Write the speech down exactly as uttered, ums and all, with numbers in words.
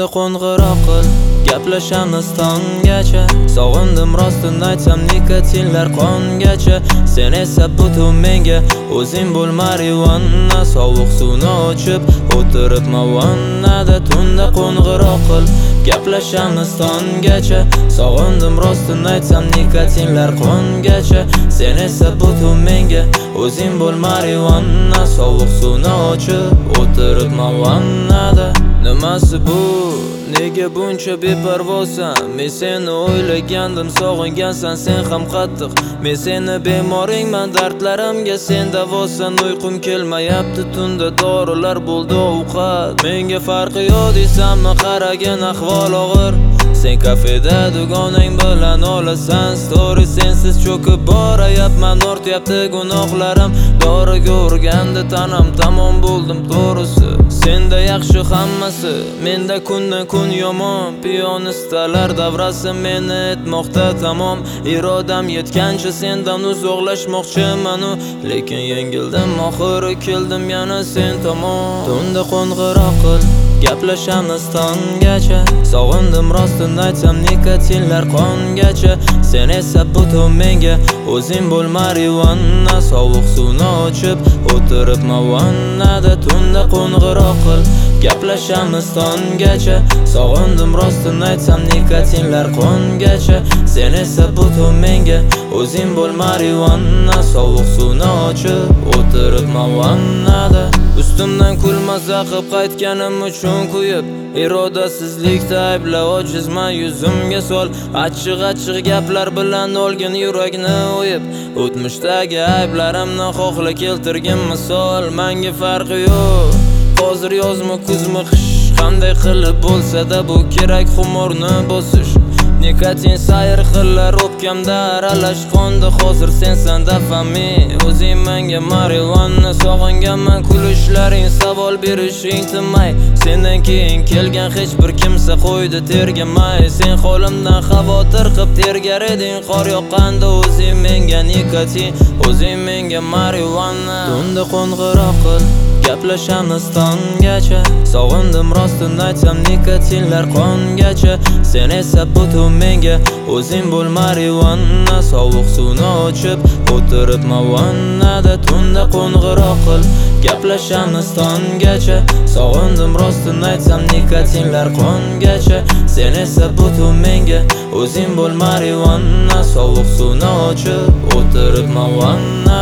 Tunda qo'ng'iroq qil, gaplashamiz tonggacha. Sog'indim rostini aytsam nikotinlar qongacha. Sen esa butun menga o'zing bo'l marijuana. Sovuq suvni ochib o'tiribman vannada. Tunda qo'ng'iroq qil, gaplashamiz tonggacha. Sog'indim rostini aytsam nikotinlar qongacha. Sen esa butun menga o'zing bo'l marijuana. Sovuq suvni ochib o'tiribman vannada. Nimasi bu? Nega buncha beparvosan? Men seni o'ylagandim, sog'ingansan sen ham qattiq. Men seni bemoringman, dardlarimga sen davosan. Uyqum kelmayapti tunda, dorilar bo'ldi ovqat. Menga farqi yo'q deysanmi? Qaragin ahvol og'ir. Sen kafeda dugonang bilan olasan story. Sensiz cho'kib borayapman, ortyapti gunohlarim. Doriga urganda tanam tamom bo'ldim to'g'risi. Senda yaxshi hammasi, menda kundan kun yomon. Piyonistalar davrasi meni etmoqda tamom. Irodam yetgancha sendan uzoqlashmoqchiman, lekin yengildim, oxiri keldim yana sen tomon. Tunda qo'ng'iroq qil, gaplashamiz tonggacha. Sog'indim rostini aytsam nikotinlar qongacha. Sen esa butun menga o'zing bo'l marijuana. Sovuq suvni ochib o'tiribman vannada. Tunda qo'ng'iroq qil, gaplashamiz tonggacha. Sog'indim rostini aytsam nikotinlar qongacha. Sen esa butun menga o'zing bo'l marijuana. Sovuq suvni ochib o'tiribman vannada. Ustimdan kulmaza qilib qaytganim uchun kuyib, irodasizlikda aybla ojizman yuzimga sol. Achchiq-achchiq gaplar bilan olgin yurakni o'yib, o'tmishdagi ayblarimni xohla keltirgin misol. Menga farqi yo'q, hozir yozmi kuzmi qish, qanday qilib bo'lsa-da bu kerak xumorni bosish. Nikotin sayr qillar o'pkamda aralash qonda. Hozir sensan dafami, o'zing menga marijuana. Sog'inganman kulishlaring, savol berishing tinmay. Sendan keyin kelgan hech bir kimsa qo'ydi tergamay. Sen holimdan xavotir qilib tergar eding, qor yoqqanda o'zing menga nikotin, o'zing menga marijuana. Tunda qo'ng'iroq qil, gaplashamiz tonggacha. Sog'indim rostini aytsam nikotinlar qongacha. Sen esa butun menga o'zing bo'l marijuana. Sovuq suvni ochib o'tiribman vannada. Tunda qo'ng'iroq qil, gaplashamiz tonggacha. Sog'indim rostini aytsam nikotinlar qongacha. Sen esa butun menga o'zing bo'l marijuana. Sovuq suvni ochib o'tiribman vannada.